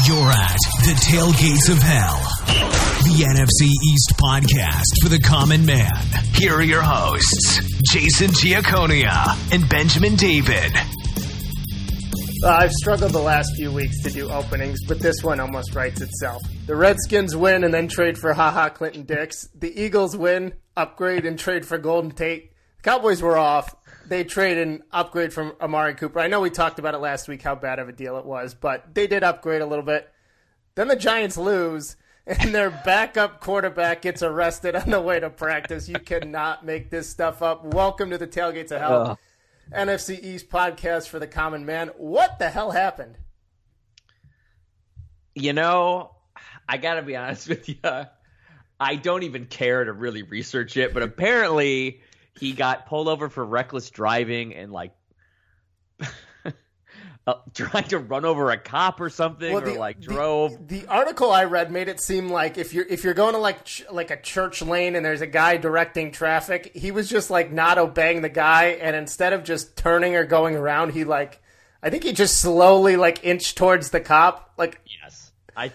You're at the tailgates of hell. The NFC East podcast for the common man. Here are your hosts, Jason Giaconia and Benjamin David. I've struggled the last few weeks to do openings, but this one almost writes itself. The Redskins win and then trade for HaHa Clinton Dix. The Eagles win, upgrade, and trade for Golden Tate. The Cowboys were off. They trade and upgrade from Amari Cooper. I know we talked about it last week, how bad of a deal it was, but they did upgrade a little bit. Then the Giants lose, and their backup quarterback gets arrested on the way to practice. You cannot make this stuff up. Welcome to the Tailgates of Hell, NFC East podcast for the common man. What the hell happened? You know, I got to be honest with you. I don't even care to really research it, but apparently he got pulled over for reckless driving and trying to run over a cop or something, drove. The article I read made it seem like if you're going to like a church lane and there's a guy directing traffic, he was just not obeying the guy, and instead of just turning or going around, I think he just slowly inched towards the cop. Yes,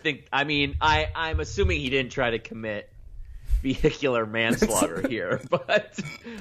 I'm assuming he didn't try to commit vehicular manslaughter here, but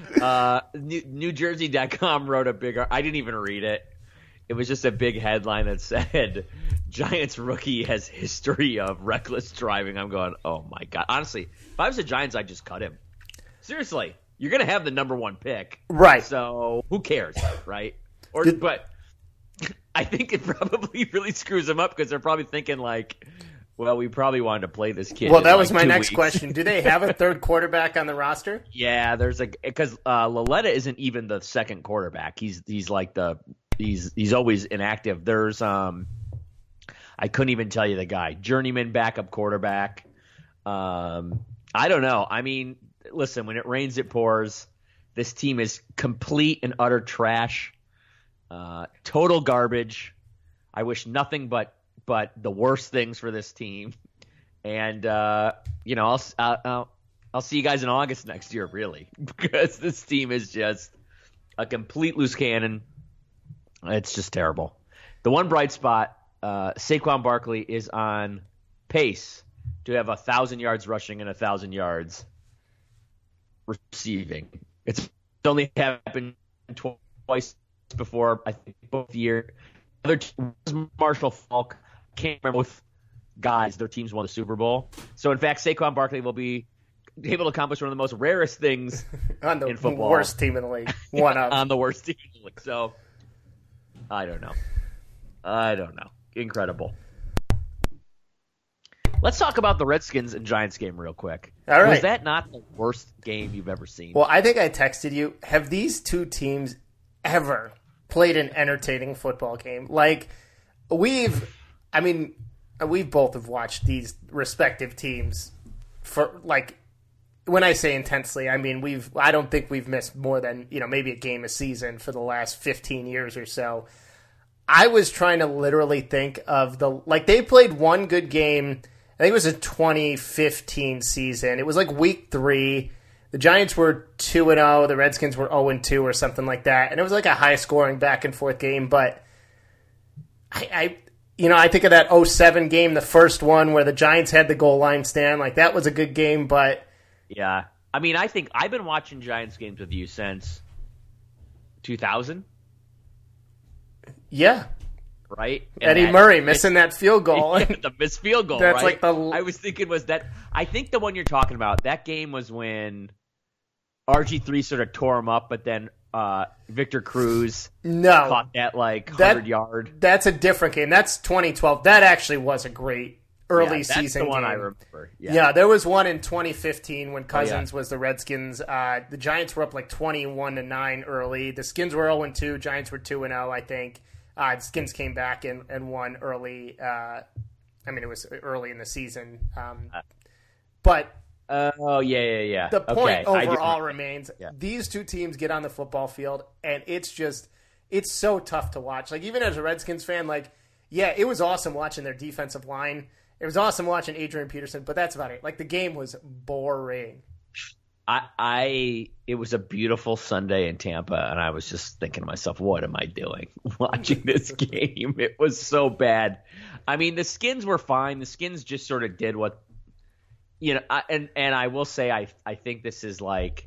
NewJersey.com wrote a big. I didn't even read it. It was just a big headline that said, Giants rookie has history of reckless driving. I'm going, oh my God. Honestly, if I was the Giants, I'd just cut him. Seriously, you're going to have the number one pick. Right. So who cares, right? But I think it probably really screws them up because they're probably thinking well, we probably wanted to play this kid. Well, that was my next question. Do they have a third quarterback on the roster? Yeah, because Laletta isn't even the second quarterback. He's always inactive. There's I couldn't even tell you the guy. Journeyman backup quarterback. I don't know. I mean, listen, when it rains, it pours. This team is complete and utter trash. Total garbage. I wish nothing but the worst things for this team. And I'll see you guys in August next year, really, because this team is just a complete loose cannon. It's just terrible. The one bright spot, Saquon Barkley is on pace to have 1,000 yards rushing and 1,000 yards receiving. It's only happened twice before, I think, both years. Other Marshall Faulk. Can't remember both guys. Their teams won the Super Bowl. So, in fact, Saquon Barkley will be able to accomplish one of the most rarest things on the in football. Worst team in the league. One of. On the worst team in the league. So, I don't know. Incredible. Let's talk about the Redskins and Giants game real quick. All right. Was that not the worst game you've ever seen? Well, I think I texted you. Have these two teams ever played an entertaining football game? We've both have watched these respective teams for when I say intensely, I mean I don't think we've missed more than maybe a game a season for the last 15 years or so. I was trying to literally think of they played one good game. I think it was a 2015 season. It was week 3. The Giants were 2-0. The Redskins were 0-2 or something like that. And it was a high scoring back and forth game. But I think of that 2007 game, the first one where the Giants had the goal line stand. That was a good game, but yeah. I mean, I think I've been watching Giants games with you since 2000. Yeah. Right? Eddie Murray missing that field goal. The missed field goal, that's right? I was thinking I think the one you're talking about, that game was when RG3 sort of tore him up, but then Victor Cruz caught that 100-yard. That's a different game. That's 2012. That actually was a great early season that's the one game. I remember. Yeah, there was one in 2015 when Cousins was the Redskins. The Giants were up 21-9 early. The Skins were 0-2. Giants were 2-0, I think. The Skins came back and won early. It was early in the season. But yeah. The point overall remains these two teams get on the football field, and it's so tough to watch. Even as a Redskins fan, it was awesome watching their defensive line. It was awesome watching Adrian Peterson, but that's about it. The game was boring. It was a beautiful Sunday in Tampa, and I was just thinking to myself, what am I doing watching this game? It was so bad. I mean, the Skins were fine. The Skins just sort of did what, and I will say I think this is like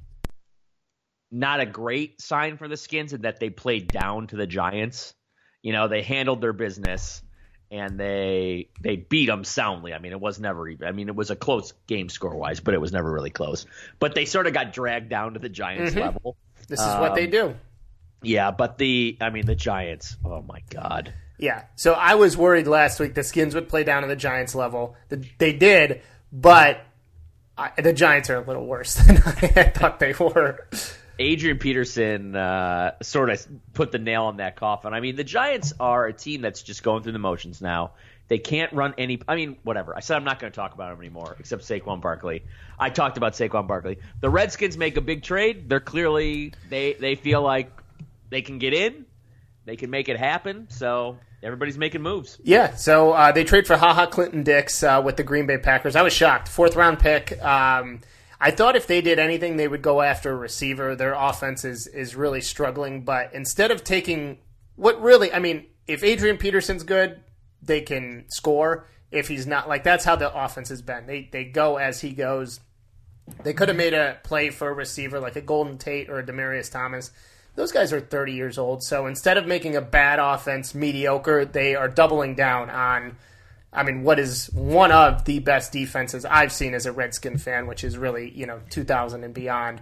not a great sign for the Skins in that they played down to the Giants. They handled their business. And they beat them soundly. I mean, it was never even. I mean, it was a close game score-wise, but it was never really close. But they sort of got dragged down to the Giants level. This is what they do. Yeah, but the Giants, oh my God. Yeah, so I was worried last week the Skins would play down to the Giants level. They did, but the Giants are a little worse than I thought they were. Adrian Peterson sort of put the nail on that coffin. I mean, the Giants are a team that's just going through the motions now. They can't run any – I mean, whatever. I said I'm not going to talk about them anymore except Saquon Barkley. I talked about Saquon Barkley. The Redskins make a big trade. They're clearly – they feel like they can get in. They can make it happen. So everybody's making moves. Yeah, so they trade for HaHa Clinton-Dix with the Green Bay Packers. I was shocked. 4th-round pick. I thought if they did anything, they would go after a receiver. Their offense is really struggling. But instead of taking what really, I mean, if Adrian Peterson's good, they can score. If he's not, like that's how the offense has been. They go as he goes. They could have made a play for a receiver like a Golden Tate or a Demaryius Thomas. Those guys are 30 years old. So instead of making a bad offense mediocre, they are doubling down on what is one of the best defenses I've seen as a Redskin fan, which is really, 2000 and beyond.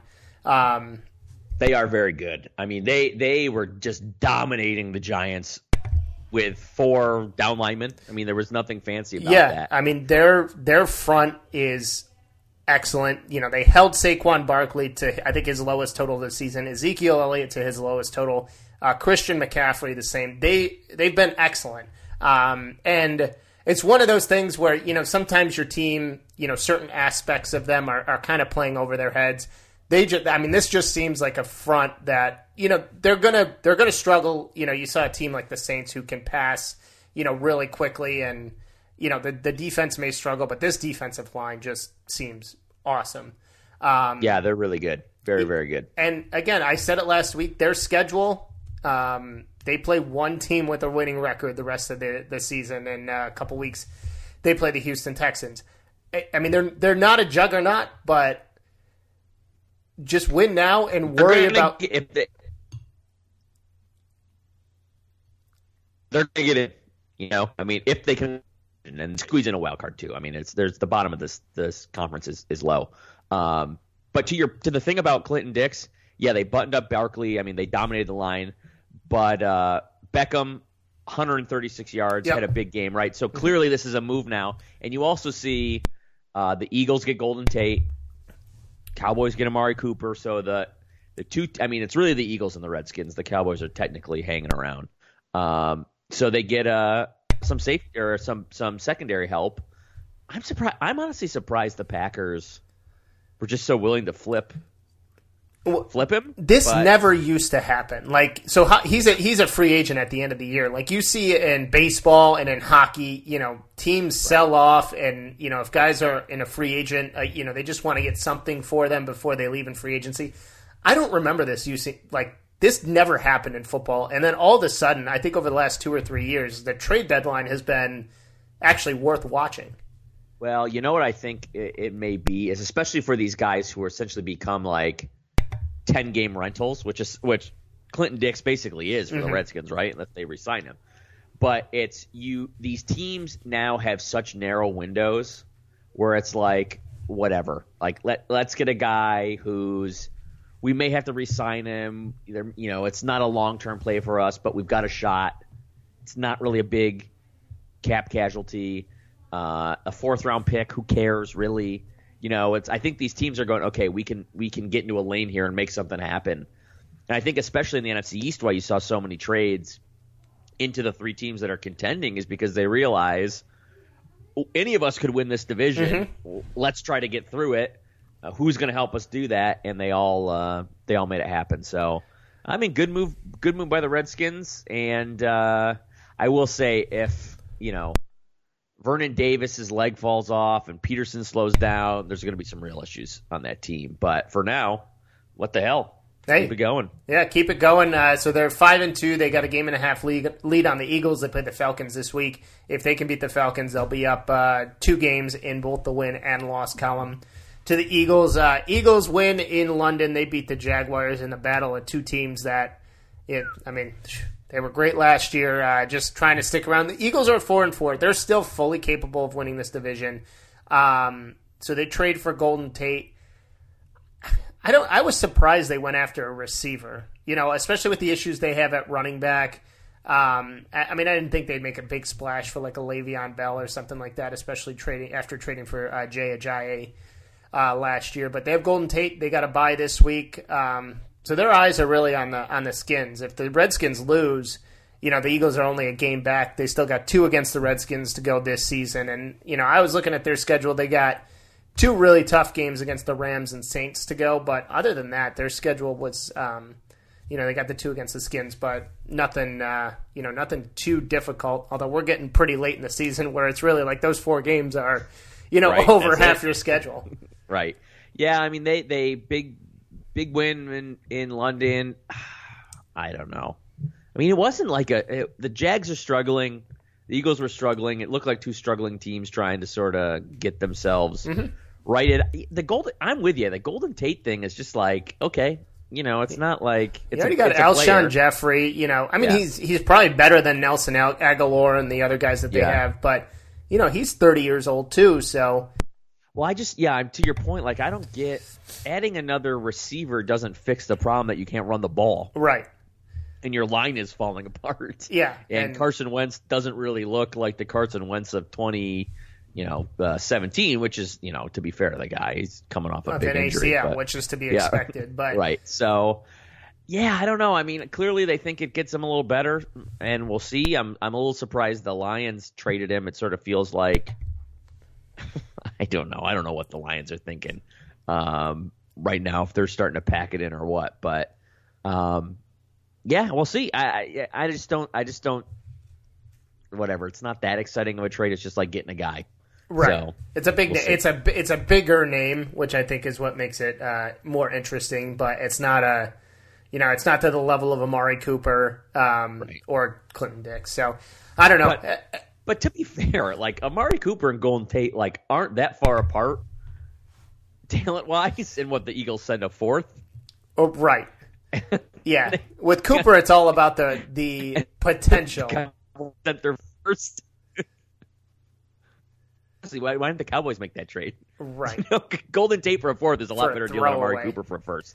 They are very good. I mean, they were just dominating the Giants with 4 down linemen. I mean, there was nothing fancy about that. Yeah, I mean, their front is excellent. They held Saquon Barkley to, I think, his lowest total this season. Ezekiel Elliott to his lowest total. Christian McCaffrey the same. They've been excellent. And it's one of those things where, sometimes your team, certain aspects of them are kind of playing over their heads. This just seems like a front that, they're gonna struggle. You saw a team like the Saints who can pass, really quickly, and, the defense may struggle, but this defensive line just seems awesome. Yeah, they're really good. Very, very good. And again, I said it last week, their schedule, they play one team with a winning record the rest of the season. In a couple weeks, they play the Houston Texans. I mean, they're not a juggernaut, but just win now and worry about. They're going to get it. If they can, and squeeze in a wild card too. I mean, there's the bottom of this conference is low. But to the thing about Clinton-Dix, yeah, they buttoned up Barkley. I mean, they dominated the line. But Beckham, 136 yards, had a big game, right? So clearly this is a move now. And you also see the Eagles get Golden Tate, Cowboys get Amari Cooper. So the two, it's really the Eagles and the Redskins. The Cowboys are technically hanging around. So they get some safety or some secondary help. I'm surprised. I'm honestly surprised the Packers were just so willing to flip him. This never used to happen. He's a free agent at the end of the year. Like you see in baseball and in hockey, teams sell off, and if guys are in a free agent, they just want to get something for them before they leave in free agency. I don't remember this. This never happened in football, and then all of a sudden, I think over the last 2 or 3 years, the trade deadline has been actually worth watching. Well, you know what I think it may be is especially for these guys who essentially become like 10-game rentals, which Clinton-Dix basically is for the Redskins, right? Unless they re-sign him. But it's these teams now have such narrow windows where it's like whatever. Like let's get a guy who's we may have to re-sign him. Either it's not a long-term play for us, but we've got a shot. It's not really a big cap casualty. A 4th-round pick, who cares really? I think these teams are going, okay, we can get into a lane here and make something happen. And I think especially in the NFC East, why you saw so many trades into the 3 teams that are contending is because they realize any of us could win this division. Let's try to get through it. Who's going to help us do that? And they all made it happen. So, good move by the Redskins. And I will say, if Vernon Davis's leg falls off and Peterson slows down, there's going to be some real issues on that team. But for now, what the hell? Keep it going. Yeah, keep it going. So they're 5-2. They got a game and a half lead on the Eagles. They play the Falcons this week. If they can beat the Falcons, they'll be up 2 games in both the win and loss column to the Eagles. Eagles win in London. They beat the Jaguars in a battle of 2 teams that, they were great last year. Just trying to stick around. The Eagles are 4-4. They're still fully capable of winning this division. So they trade for Golden Tate. I was surprised they went after a receiver, especially with the issues they have at running back. I didn't think they'd make a big splash for like a Le'Veon Bell or something like that, especially after trading for Jay Ajayi last year. But they have Golden Tate. They got a bye this week, so their eyes are really on the Skins. If the Redskins lose, the Eagles are only a game back. They still got 2 against the Redskins to go this season, and I was looking at their schedule. They got 2 really tough games against the Rams and Saints to go, but other than that, their schedule was, they got the 2 against the Skins, but nothing, nothing too difficult. Although we're getting pretty late in the season where it's really like those 4 games are, right, over half your schedule. Right. Yeah. They big win in London. I don't know. It wasn't like the Jags are struggling. The Eagles were struggling. It looked like 2 struggling teams trying to sort of get themselves right. I'm with you. The Golden Tate thing is just like, okay, it's not like it's already got Alshon Jeffrey. He's probably better than Nelson Aguilar and the other guys that they have, but he's 30 years old too. So, well, to your point, like I don't get adding another receiver doesn't fix the problem that you can't run the ball, right? And your line is falling apart. Yeah. And Carson Wentz doesn't really look like the Carson Wentz of 2017, which is, to be fair to the guy, he's coming off a big injury. ACL, which is to be expected. But right. So, I don't know. Clearly they think it gets him a little better, and we'll see. I'm a little surprised the Lions traded him. It sort of feels like I don't know. I don't know what the Lions are thinking right now, if they're starting to pack it in or what. But we'll see. I just don't. Whatever. It's not that exciting of a trade. It's just like getting a guy. Right. So, it's a big. It's a bigger name, which I think is what makes it more interesting. But it's not it's not to the level of Amari Cooper or Clinton Dix. So I don't know. But to be fair, like Amari Cooper and Golden Tate aren't that far apart talent wise. In what the Eagles send a 4th. Oh, right. Yeah, with Cooper, it's all about the potential. That they're first. Why didn't the Cowboys make that trade? Right. Golden Tate for a 4th is a lot better deal than Amari Cooper for a 1st.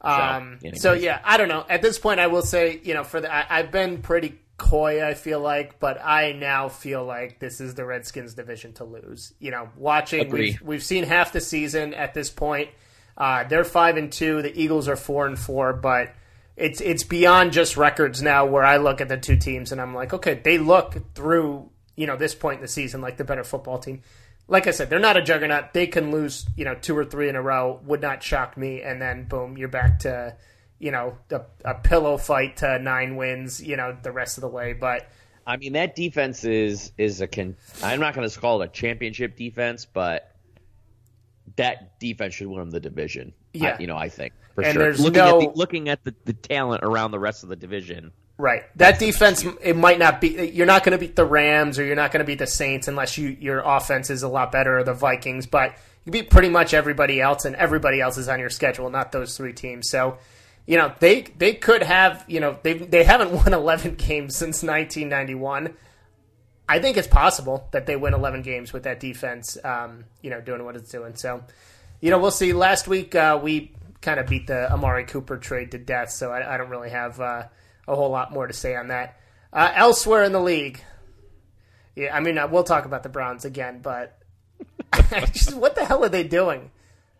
I don't know. At this point, I will say, I've been pretty coy, I feel like, but I now feel like this is the Redskins' division to lose. Watching, we've seen half the season at this point. They're 5-2. The Eagles are 4-4, but it's beyond just records now. Where I look at the 2 teams and I'm like, okay, they look through this point in the season like the better football team. Like I said, they're not a juggernaut. They can lose 2 or 3 in a row. Would not shock me. And then boom, you're back to a pillow fight to 9 wins. The rest of the way, but. That defense is I'm not going to call it a championship defense, but that defense should win the division. Yeah. I think for and sure. There's looking at the talent around the rest of the division. Right. That defense, it might not be. You're not going to beat the Rams or you're not going to beat the Saints unless your offense is a lot better, or the Vikings. But you beat pretty much everybody else, and everybody else is on your schedule, not those 3 teams. So, they could have. They haven't won 11 games since 1991. I think it's possible that they win 11 games with that defense, doing what it's doing. So, we'll see. Last week, we kind of beat the Amari Cooper trade to death, so I don't really have a whole lot more to say on that. Elsewhere in the league, we'll talk about the Browns again, but what the hell are they doing?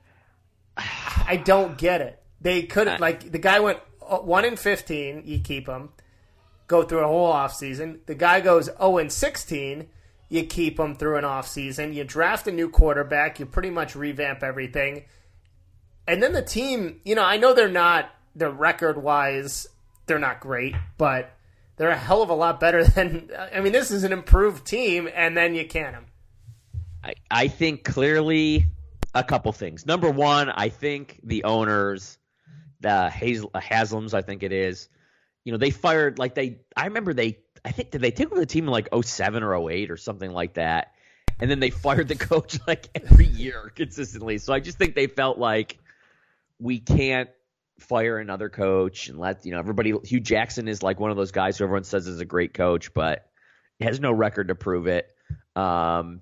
I don't get it. They couldn't, the guy went 1-15, you keep him. Go through a whole offseason. The guy goes 0-16. You keep him through an offseason. You draft a new quarterback. You pretty much revamp everything. And then the team, I know they're record-wise, they're not great, but they're a hell of a lot better than, this is an improved team, and then you can them. I think clearly a couple things. Number one, I think the owners, the Haslams, I think it is, they fired I remember did they take over the team in like 07 or 08 or something like that? And then they fired the coach like every year consistently. So I just think they felt like we can't fire another coach and let everybody. Hugh Jackson is like one of those guys who everyone says is a great coach, but has no record to prove it. And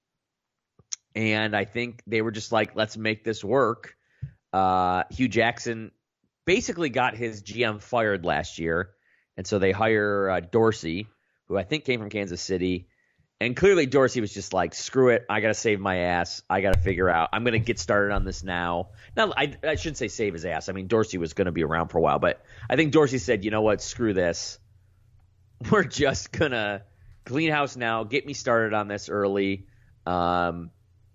I think they were just like, let's make this work. Hugh Jackson basically got his GM fired last year, and so they hire Dorsey, who I think came from Kansas City. And clearly Dorsey was just like, screw it, I got to save my ass. I got to figure out. I'm going to get started on this now. Now, I shouldn't say save his ass. I mean, Dorsey was going to be around for a while. But I think Dorsey said, you know what, screw this. We're just going to clean house now, get me started on this early, and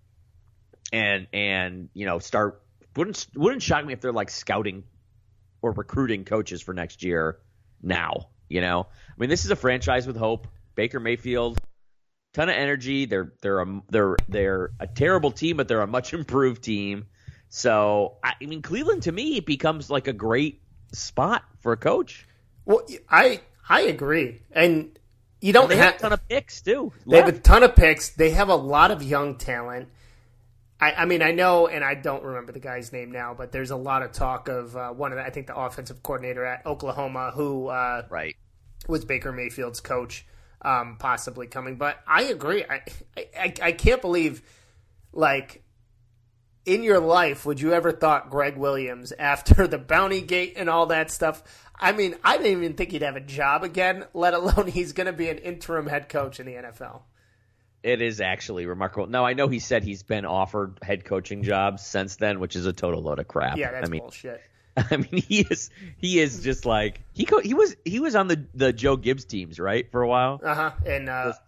start. Wouldn't shock me if they're like scouting or recruiting coaches for next year now. I mean, this is a franchise with hope. Baker Mayfield. Ton of energy. They're a terrible team, but they're a much improved team. So I mean, Cleveland to me it becomes like a great spot for a coach. Well, I agree, and you don't have a ton of picks too. They have a ton of picks. They have a lot of young talent. I mean, I know, and I don't remember the guy's name now, but there's a lot of talk of I think the offensive coordinator at Oklahoma who was Baker Mayfield's coach. Possibly coming, but I agree. I can't believe, like, in your life, would you ever thought Greg Williams, after the Bounty Gate and all that stuff, I mean, I didn't even think he'd have a job again, let alone he's going to be an interim head coach in the NFL. It is actually remarkable. Now, I know he said he's been offered head coaching jobs since then, which is a total load of crap. Yeah, that's bullshit. I mean, he is just like he was on the Joe Gibbs teams, right, for a while. And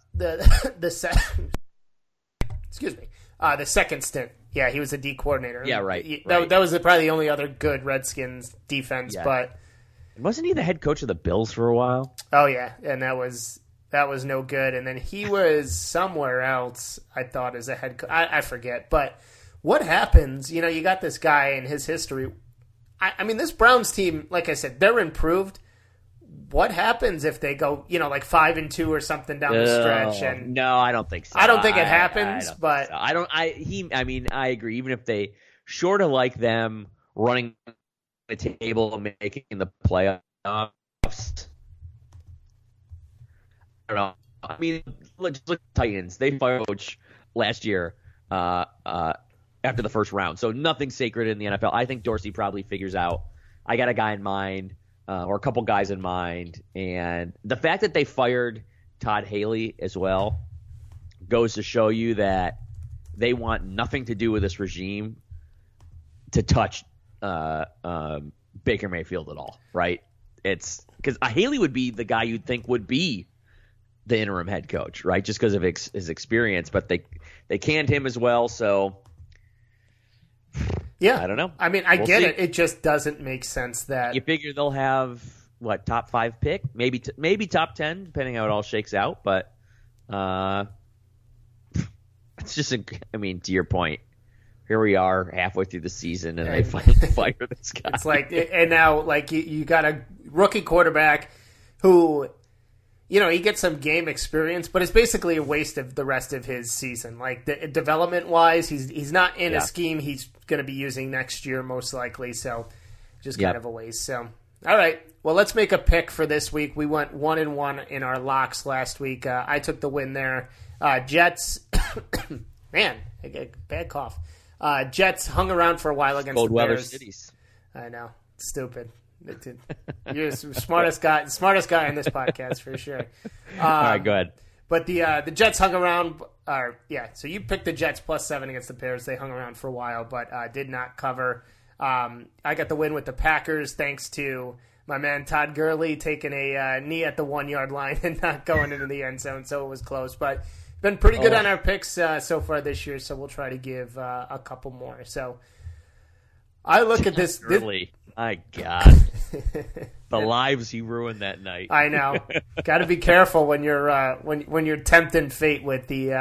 the second stint, yeah, he was a D coordinator. Yeah, right. That was probably the only other good Redskins defense. Yeah. But wasn't he the head coach of the Bills for a while? Oh yeah, and that was no good. And then he was somewhere else, I thought, as a head coach. I forget. But what happens? You got this guy and his history. I mean, this Browns team, like I said, they're improved. What happens if they go, like 5-2 or something down the stretch? And no, I don't think so. I don't think it happens, but I mean, I agree. Even if they short of like them running the table and making the playoffs, I don't know. I mean, just look at the Titans. They fired coach last year. After the first round. So nothing sacred in the NFL. I think Dorsey probably figures out, I got a guy in mind or a couple guys in mind. And the fact that they fired Todd Haley as well goes to show you that they want nothing to do with this regime to touch Baker Mayfield at all, right? It's because Haley would be the guy you'd think would be the interim head coach, right? Just because of his experience. But they canned him as well, so... Yeah, I don't know. I mean, we'll get it. It just doesn't make sense that you figure they'll have top 5 pick, maybe top 10, depending how it all shakes out. But it's just, I mean, to your point, here we are halfway through the season, and they finally fire this guy. It's like, and now like you got a rookie quarterback who. He gets some game experience, but it's basically a waste of the rest of his season. Like development-wise, he's not in a scheme he's going to be using next year most likely. So just kind of a waste. So all right, well let's make a pick for this week. We went 1-1 in our locks last week. I took the win there. Jets, man, I get a bad cough. Jets hung around for a while against cold the weather Bears. Cities. I know, it's stupid. You're the smartest guy in this podcast for sure. All right, go ahead. But the Jets hung around. So you picked the Jets +7 against the Bears. They hung around for a while, but did not cover. I got the win with the Packers thanks to my man Todd Gurley taking a knee at the 1 yard line and not going into the end zone, so it was close. But been pretty good on our picks so far this year, so we'll try to give a couple more. So I look at this. Gurley. My God, the lives he ruined that night. I know. Got to be careful when you're when you're tempting fate with the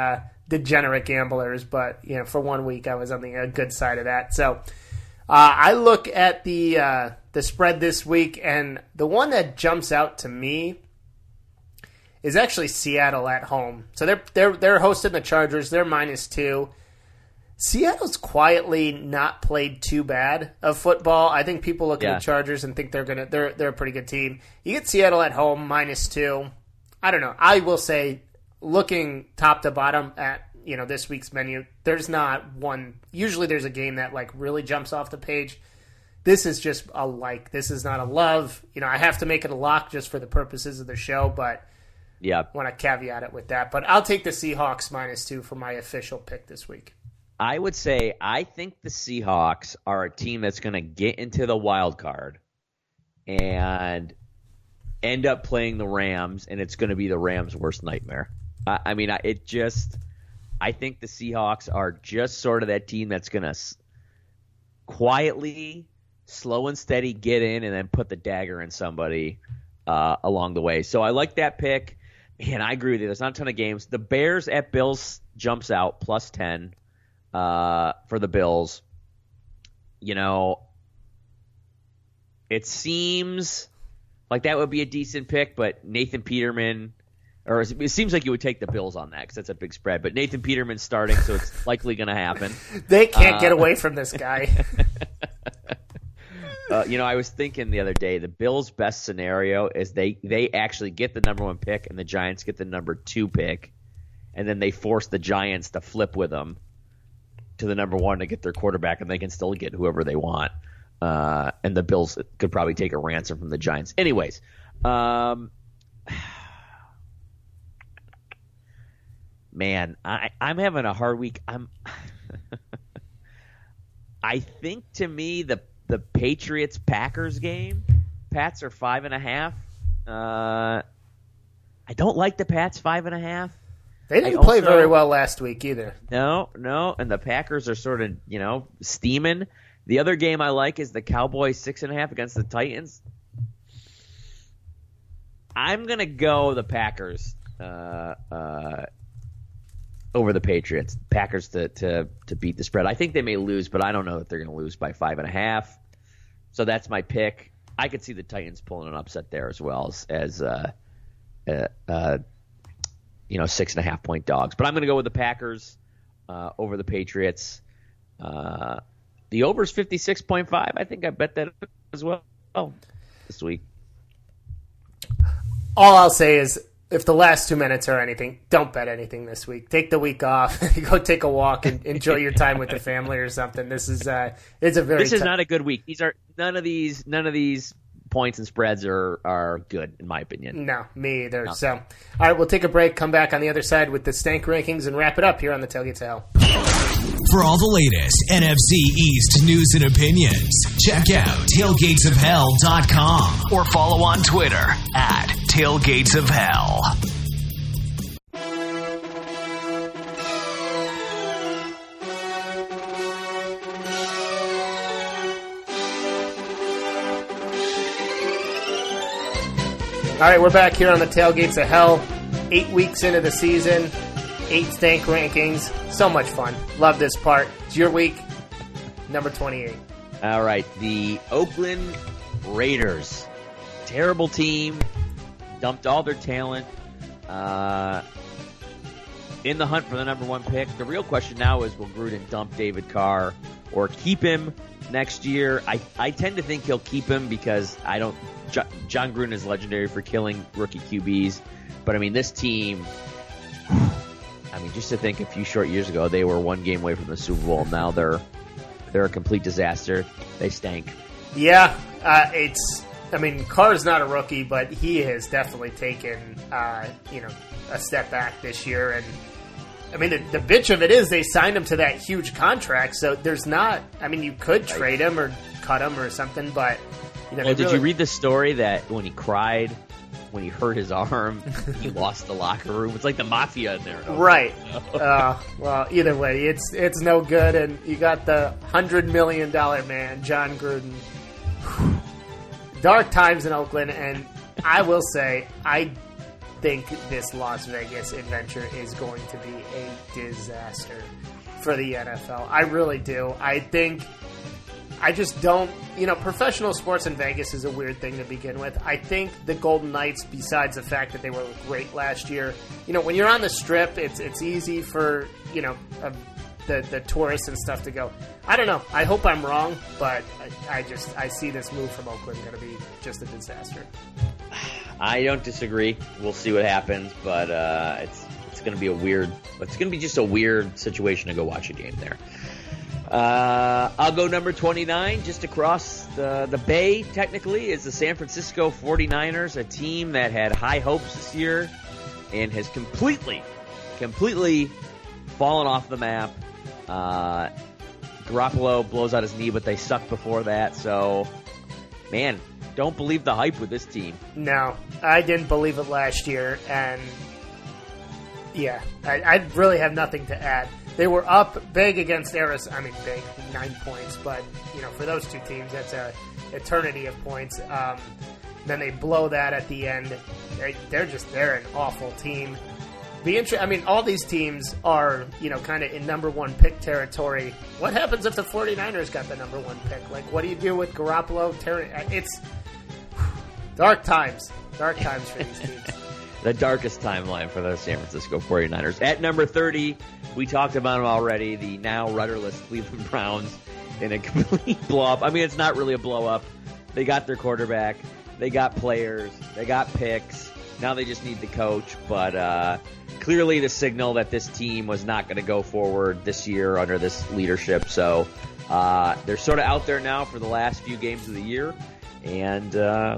degenerate gamblers, but for 1 week I was on the good side of that. So I look at the spread this week, and the one that jumps out to me is actually Seattle at home. So they're hosting the Chargers. They're -2. Seattle's quietly not played too bad of football. I think people look at the Chargers and think they're a pretty good team. You get Seattle at home -2. I don't know. I will say, looking top to bottom at this week's menu, there's not one. Usually there's a game that really jumps off the page. This is just a like. This is not a love. I have to make it a lock just for the purposes of the show, but I want to caveat it with that. But I'll take the Seahawks -2 for my official pick this week. I would say I think the Seahawks are a team that's going to get into the wild card and end up playing the Rams, and it's going to be the Rams' worst nightmare. I think the Seahawks are just sort of that team that's going to quietly, slow and steady get in and then put the dagger in somebody along the way. So I like that pick. Man, I agree with you. There's not a ton of games. The Bears at Bills jumps out +10 for the Bills. It seems like that would be a decent pick, but Nathan Peterman – or it seems like you would take the Bills on that because that's a big spread. But Nathan Peterman's starting, so it's likely going to happen. They can't get away from this guy. I was thinking the other day, the Bills' best scenario is they actually get the number 1 pick and the Giants get the number 2 pick, and then they force the Giants to flip with them to the number 1 to get their quarterback, and they can still get whoever they want. And the Bills could probably take a ransom from the Giants. Anyways, man, I'm having a hard week. I think to me the Patriots-Packers game, Pats are 5.5. I don't like the Pats 5.5. They didn't play very well last week either. No, and the Packers are sort of steaming. The other game I like is the Cowboys 6.5 against the Titans. I'm gonna go the Packers over the Patriots. Packers to beat the spread. I think they may lose, but I don't know that they're going to lose by 5.5. So that's my pick. I could see the Titans pulling an upset there as well as 6.5 point dogs. But I'm going to go with the Packers over the Patriots. The over's 56.5. I think I bet that as well this week. All I'll say is, if the last 2 minutes are anything, don't bet anything this week. Take the week off. Go take a walk and enjoy your time with the family or something. This is not a good week. These are none of these points and spreads are good in my opinion. No, me either. No. So, all right, we'll take a break. Come back on the other side with the stank rankings and wrap it up here on the Tailgates of Hell. For all the latest NFC East news and opinions, check out tailgatesofhell.com or follow on Twitter @tailgatesofhell. All right, we're back here on the Tailgates of Hell. 8 weeks into the season, 8 stank rankings. So much fun. Love this part. It's your week, number 28. All right, the Oakland Raiders. Terrible team. Dumped all their talent. In the hunt for the number 1 pick. The real question now is, will Gruden dump David Carr or keep him next year? I tend to think he'll keep him because John Gruden is legendary for killing rookie QBs. But, this team, just to think a few short years ago, they were 1 game away from the Super Bowl. Now they're a complete disaster. They stank. Yeah, Carr's not a rookie, but he has definitely taken, a step back this year. And, the bitch of it is they signed him to that huge contract, so there's not, you could trade him or cut him or something, but, did you read the story that when he cried, when he hurt his arm, he lost the locker room? It's like the mafia in there. Right. Well, either way, it's no good, and you got the $100 million man, John Gruden. Dark times in Oakland, and I will say, think this Las Vegas adventure is going to be a disaster for the NFL. I really do. I just don't, professional sports in Vegas is a weird thing to begin with. I think the Golden Knights, besides the fact that they were great last year, when you're on the Strip, it's easy for, the tourists and stuff to go. I don't know. I hope I'm wrong, but I see this move from Oakland going to be just a disaster. I don't disagree. We'll see what happens, but it's going to be it's going to be just a weird situation to go watch a game there. I'll go number 29, just across the bay, technically, is the San Francisco 49ers, a team that had high hopes this year and has completely fallen off the map. Garoppolo blows out his knee, but they sucked before that. So, man, don't believe the hype with this team. No, I didn't believe it last year, and yeah, I really have nothing to add. They were up big against Arizona. I mean, big, 9 points, but for those two teams, that's a eternity of points. Then they blow that at the end. They're an awful team. All these teams are, kind of in number one pick territory. What happens if the 49ers got the number one pick? Like, what do you do with Garoppolo? It's dark times. Dark times for these teams. The darkest timeline for the San Francisco 49ers. At number 30, we talked about them already, the now rudderless Cleveland Browns in a complete blow-up. I mean, it's not really a blow-up. They got their quarterback. They got players. They got picks. Now they just need the coach, but clearly the signal that this team was not going to go forward this year under this leadership. So they're sort of out there now for the last few games of the year. And,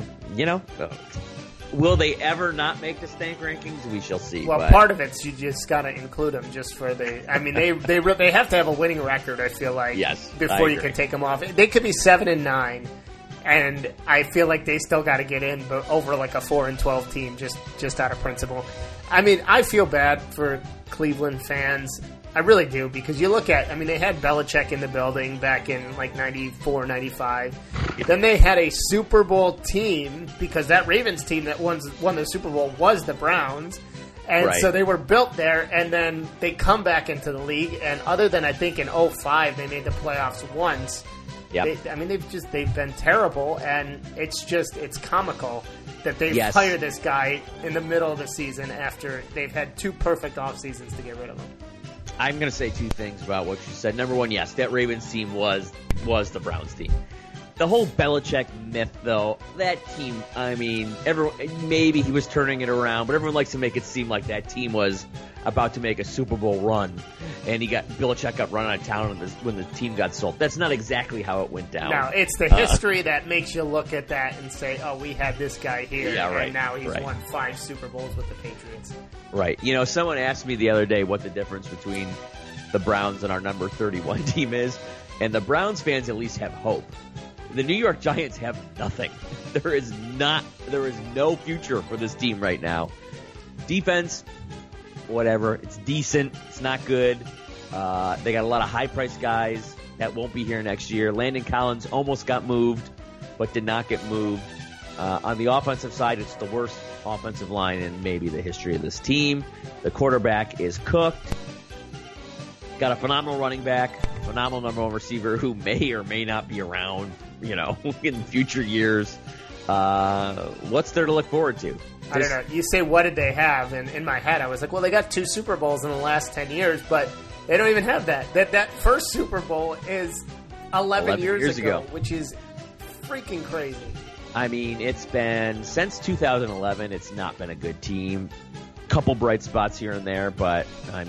will they ever not make the stank rankings? We shall see. Well, part of it's you just got to include them just for the. I mean, they have to have a winning record. I feel like before you can take them off. They could be 7-9, and I feel like they still got to get in, but over like a 4-12 team, just out of principle. I mean, I feel bad for Cleveland fans. I really do, because you look at, they had Belichick in the building back in like 94, 95. Then they had a Super Bowl team, because that Ravens team that won the Super Bowl was the Browns. And so they were built there, and then they come back into the league. And other than, I think, in 05, they made the playoffs once. Yep. They've been terrible, and it's comical that they fire this guy in the middle of the season after they've had two perfect off seasons to get rid of him. I'm going to say two things about what you said. Number one, yes, that Ravens team was the Browns team. The whole Belichick myth, though, that team, everyone, maybe he was turning it around, but everyone likes to make it seem like that team was about to make a Super Bowl run, and Belichick got run out of town when the team got sold. That's not exactly how it went down. No, it's the history that makes you look at that and say, oh, we had this guy here, and now he's won 5 Super Bowls with the Patriots. Right. Someone asked me the other day what the difference between the Browns and our number 31 team is, and the Browns fans at least have hope. The New York Giants have nothing. There is no future for this team right now. Defense, whatever. It's decent. It's not good. They got a lot of high-priced guys that won't be here next year. Landon Collins almost got moved, but did not get moved. On the offensive side, it's the worst offensive line in maybe the history of this team. The quarterback is cooked. Got a phenomenal running back, phenomenal number one receiver who may or may not be around, in future years. What's there to look forward to? I don't know. You say, what did they have? And in my head, I was like, well, they got 2 Super Bowls in the last 10 years, but they don't even have that. That first Super Bowl is 11 years ago, which is freaking crazy. It's been, since 2011, it's not been a good team. Couple bright spots here and there, but,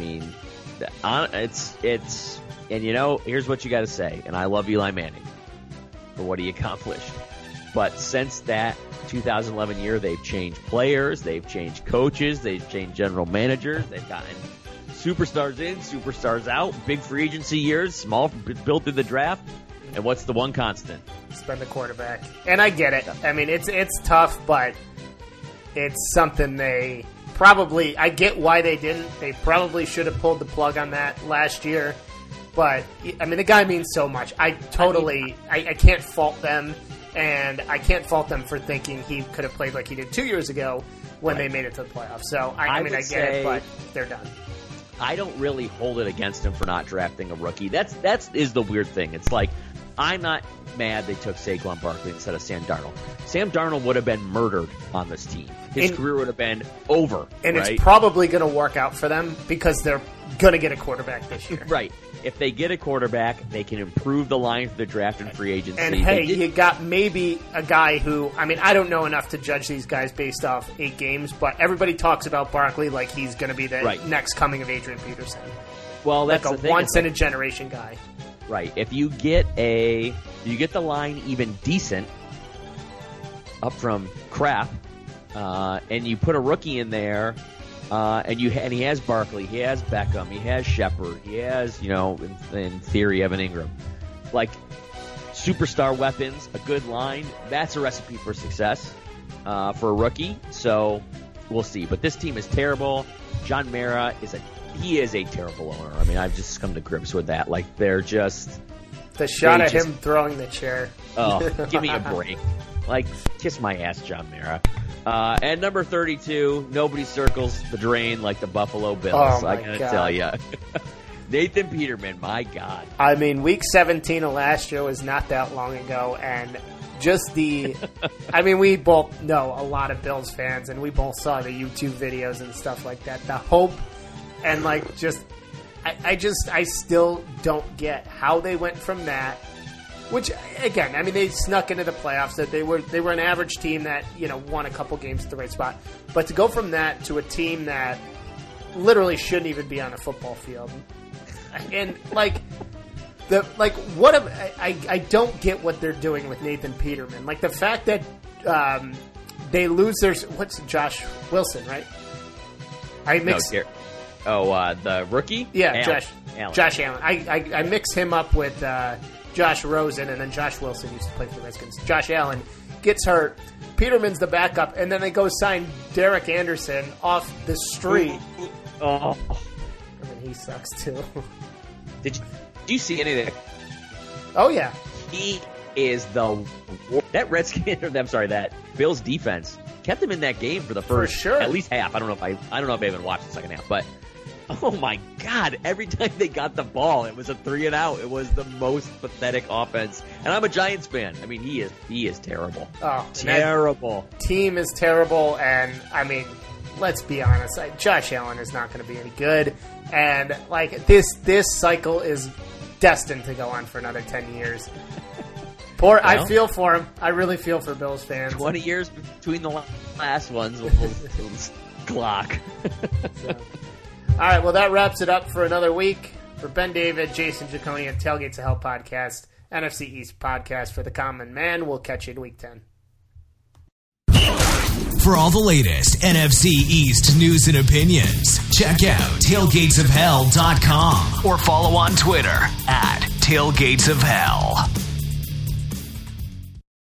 it's and here's what you got to say, and I love Eli Manning for what he accomplished. But since that 2011 year, they've changed players, they've changed coaches, they've changed general managers, they've gotten superstars in, superstars out, big free agency years, small built through the draft. And what's the one constant? Spend the quarterback. And I get it. It's tough, but it's something they probably, I get why they didn't. They probably should have pulled the plug on that last year. But, the guy means so much. I can't fault them, and I can't fault them for thinking he could have played like he did 2 years ago. when they made it to the playoffs. So, I mean, I get it, but they're done. I don't really hold it against him for not drafting a rookie. That is the weird thing. It's like, I'm not mad they took Saquon Barkley instead of Sam Darnold. Sam Darnold would have been murdered on this team. His career would have been over. And right? It's probably going to work out for them because they're going to get a quarterback this year. Right. If they get a quarterback, they can improve the line for the draft and free agency. And hey, you got maybe a guy who, I mean, I don't know enough to judge these guys based off 8 games, but everybody talks about Barkley like he's going to be the next coming of Adrian Peterson. Well, that's like a once-in-a-generation guy. Right. If you get the line even decent up from crap, and you put a rookie in there, and he has Barkley, he has Beckham, he has Shepard, he has, in theory, Evan Ingram. Like, superstar weapons, a good line, that's a recipe for success for a rookie. So we'll see. But this team is terrible. John Mara is a terrible owner. I mean, I've just come to grips with that. Like, they're just... The shot at him throwing the chair. Oh, give me a break. Like, kiss my ass, John Mara. And number 32, nobody circles the drain like the Buffalo Bills. I gotta tell you. Nathan Peterman, my God. I mean, week 17 of last year was not that long ago, and just I mean, we both know a lot of Bills fans, and we both saw the YouTube videos and stuff like that. The hope and, like, just... I still don't get how they went from that, which, again, I mean, they snuck into the playoffs. That they were an average team that, won a couple games at the right spot. But to go from that to a team that literally shouldn't even be on a football field, and I don't get what they're doing with Nathan Peterman. Like, the fact that they lose what's Josh Wilson, right? The rookie? Yeah, Allen. Josh Allen. I mix him up with Josh Rosen, and then Josh Wilson used to play for the Redskins. Josh Allen gets hurt. Peterman's the backup, and then they go sign Derek Anderson off the street. Oh. I mean, he sucks, too. Did you see any of that? Oh, yeah. He is that Bills defense kept him in that game for the first, at least half. I don't know if I even watched the second half, but oh my God! Every time they got the ball, it was a 3-and-out. It was the most pathetic offense, and I'm a Giants fan. I mean, he is terrible. Oh, terrible. Team is terrible, and I mean, let's be honest. Josh Allen is not going to be any good, and like this cycle is destined to go on for another 10 years. I feel for him. I really feel for Bills fans. 20 years between the last ones. We'll clock. All right, well, that wraps it up for another week. For Ben David, Jason Giacconi, and Tailgates of Hell podcast, NFC East podcast for the common man. We'll catch you in week 10. For all the latest NFC East news and opinions, check out tailgatesofhell.com or follow on Twitter @tailgatesofhell.